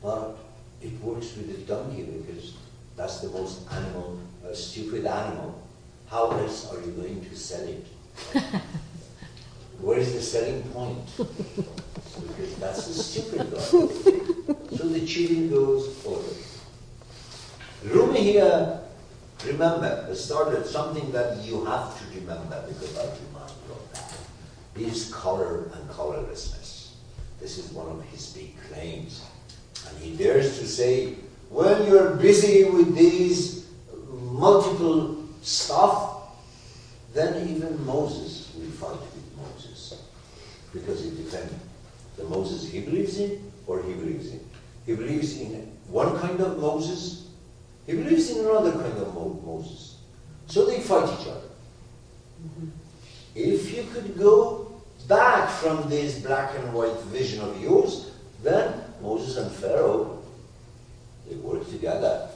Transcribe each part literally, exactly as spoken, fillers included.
But it works with the donkey because that's the most animal, uh, stupid animal. How else are you going to sell it? Where is the selling point? Because that's the stupid guy. So the cheating goes forward. Rumi here, remember, started something that you have to remember because I remind you of that. Is color and colorlessness. This is one of his big claims. And he dares to say, when you're busy with these multiple stuff, then even Moses will fight with Moses. Because it depends. The Moses he believes in, or he believes in. He believes in one kind of Moses, he believes in another kind of Mo- Moses. So they fight each other. Mm-hmm. If you could go back from this black and white vision of yours, then Moses and Pharaoh, they work together.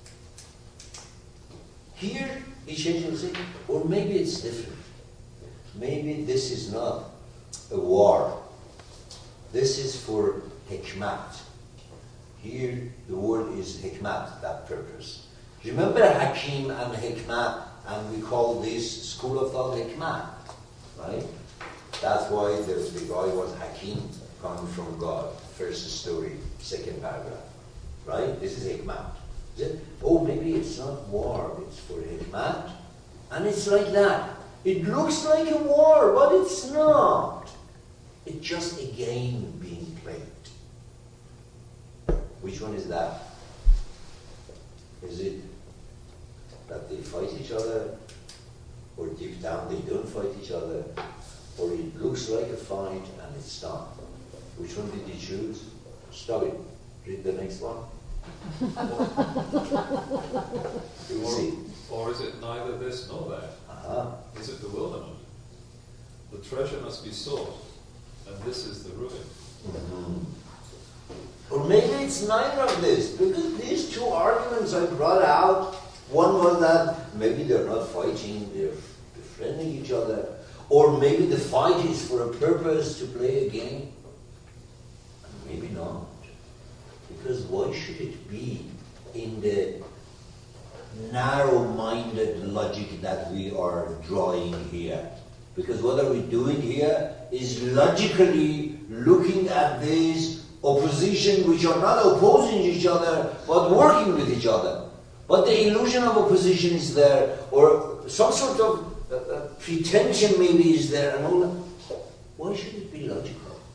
Here, he changes it, or maybe it's different. Maybe this is not a war. This is for hikmat. Here, the word is hikmat, that purpose. Remember Hakim and hikmat, and we call this school of thought hikmat, right? That's why the, the guy was Hakim, coming from God. First story, second paragraph, right? This is hikmat. Then, oh, maybe it's not war, it's for hikmat. And it's like that. It looks like a war, but it's not. It's just a game being played. Which one is that? Is it that they fight each other, or deep down they don't fight each other, or it looks like a fight and it's not? Which one did you choose? Stop it. Read the next one. or, or is it neither this nor that? Uh-huh. Is it bewilderment? The treasure must be sought, and this is the ruin. Mm-hmm. Or maybe it's neither of this, because these two arguments I brought out, one was that maybe they're not fighting, they're befriending each other, or maybe the fight is for a purpose to play a game, and maybe not. Because why should it be in the narrow-minded logic that we are drawing here? Because what are we doing here is logically looking at these opposition which are not opposing each other but working with each other. But the illusion of opposition is there, or some sort of uh, uh, pretension maybe is there, and all that. Why should it be logical?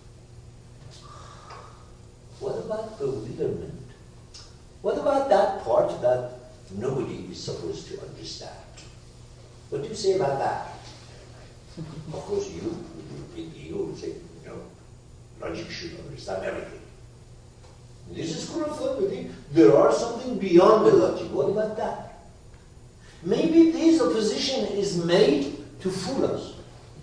What about bewilderment? What about that part that nobody is supposed to understand? What do you say about that? Of course, you, with your big ego, would say, you know, logic should understand everything. This is school of thought. We think there are something beyond the logic. What about that? Maybe this opposition is made to fool us.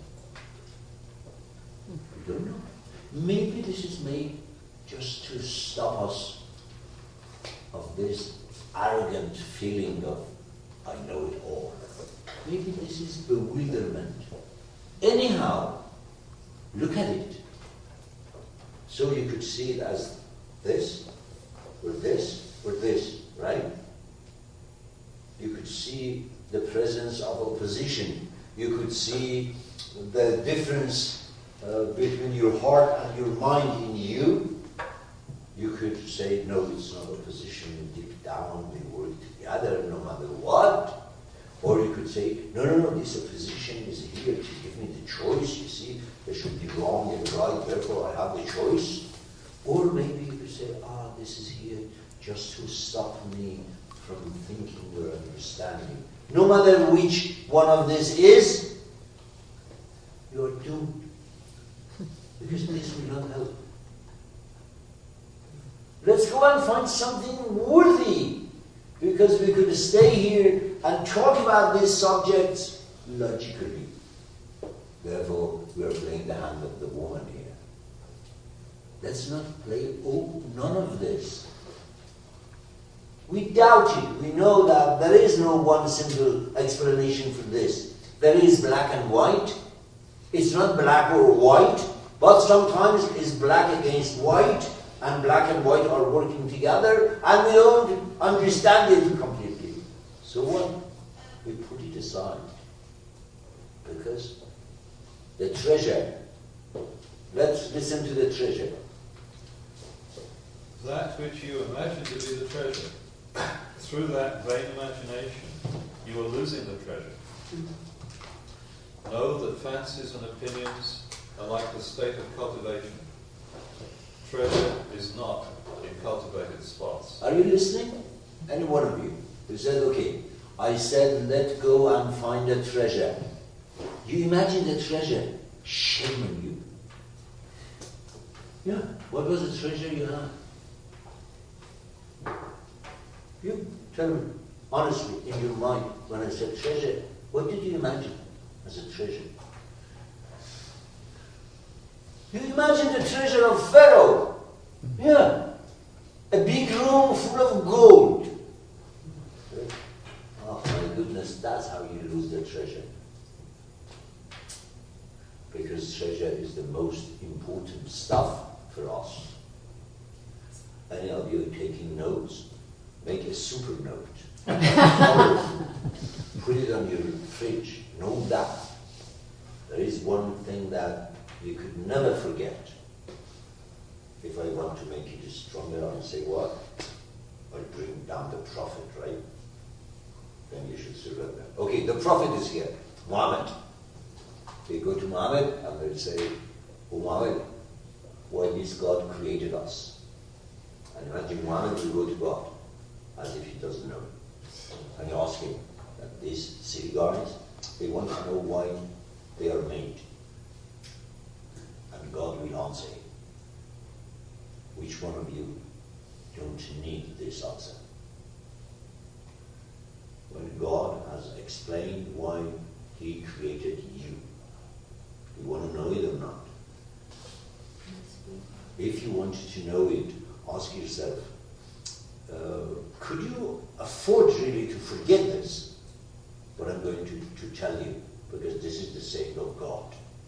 We don't know. Maybe this is made just to stop us of this arrogant feeling of, I know it all. Maybe this is bewilderment. Anyhow, look at it. So you could see it as this, or this, or this, right? You could see the presence of opposition. You could see the difference uh, between your heart and your mind in you. You could say, no, it's not opposition. Deep down, they work together no matter what. Or you could say, no, no, no, this opposition is here to give me the choice. You see, there should be wrong and right, therefore I have the choice. Or maybe you could say, ah, this is here just to stop me from thinking or understanding. No matter which one of this is, you are doomed. Because this will not help. Let's go and find something worthy. Because we could stay here and talk about these subjects logically. Therefore, we are playing the hand of the woman here. Let's not play oh, none of this. We doubt it. We know that there is no one simple explanation for this. There is black and white. It's not black or white, but sometimes it's black against white, and black and white are working together, and we don't understand it completely. So what? We put it aside. Because the treasure, let's listen to the treasure. That which you imagine to be the treasure, through that vain imagination, you are losing the treasure. Know that fancies and opinions are like the state of cultivation. Treasure is not in cultivated spots. Are you listening? Any one of you who said, okay, I said let go and find a treasure. You imagine the treasure, shame on you. Yeah, what was the treasure you had? You tell me, honestly, in your mind, when I said treasure, what did you imagine as a treasure? You imagine the treasure of Pharaoh. Yeah. A big room full of gold. Oh my goodness, that's how you lose the treasure. Because treasure is the most important stuff for us. Any of you taking notes? Make a super note. Put it on your fridge. Know that. There is one thing that you could never forget. If I want to make it stronger, I'll say what? I'll bring down the prophet, right? Then you should surrender. Okay, the prophet is here. Muhammad. They go to Muhammad and they'll say, oh Muhammad, why this God created us? And imagine Muhammad will go to God as if he doesn't know. And you ask him that these silly guys, they want to know why they are made. And God will answer him. Which one of you don't need this answer? When God has explained why he created you, you want to know it or not? If you wanted to know it, ask yourself, uh, could you afford really to forget this? What I'm going to, to tell you, because this is the saying of God.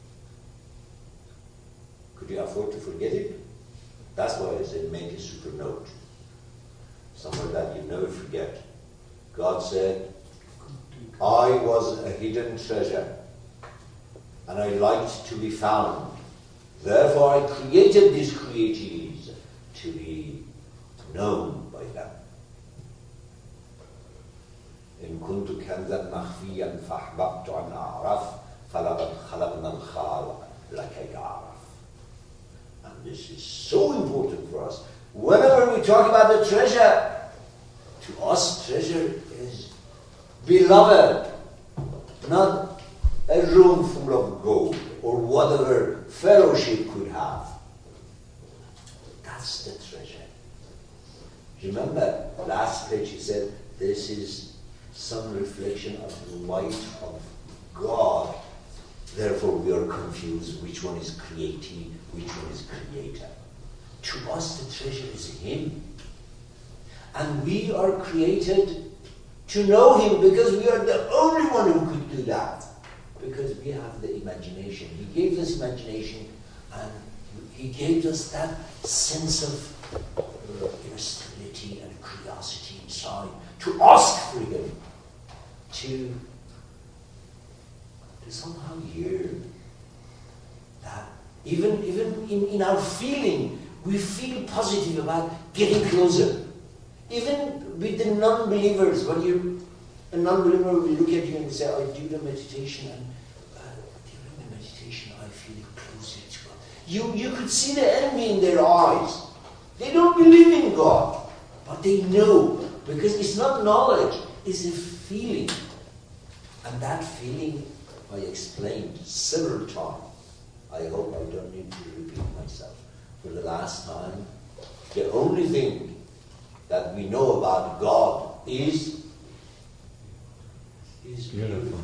Could you afford to forget it? That's why I said make a super note. Somewhere that you never forget. God said, I was a hidden treasure, and I liked to be found. Therefore I created these creatures to be known by them. إن كنت كنزا مخفيا فأحببت أن أعرف فلقد خلقنا الخالق لكي يعرف. And this is so important for us. Whenever we talk about the treasure, to us treasure is beloved, not a room full of gold or whatever fellowship could have. That's the treasure. Remember, last page he said, this is some reflection of the light of God. Therefore we are confused which one is creative, which one is creator. To us the treasure is him. And we are created to know him because we are the only one who could do that. Because we have the imagination. He gave us imagination and he gave us that sense of uh, irritability and curiosity inside to ask for him, to, to somehow yearn that even, even in, in our feeling, we feel positive about getting closer. Even with the non-believers, when you a non-believer will look at you and say, I do the meditation and uh, during the meditation I feel closer to God. You, you could see the envy in their eyes. They don't believe in God, but they know, because it's not knowledge, it's a feeling. And that feeling I explained several times. I hope I don't need to repeat myself. For the last time, the only thing that we know about God is is beautiful.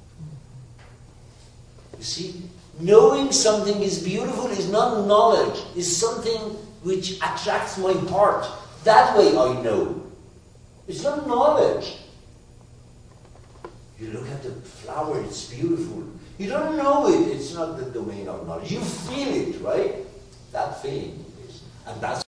You see, knowing something is beautiful is not knowledge, is something which attracts my heart. That way I know. It's not knowledge. You look at the flower, it's beautiful. You don't know it, it's not the domain of knowledge. You feel it, right? That feeling is. And that's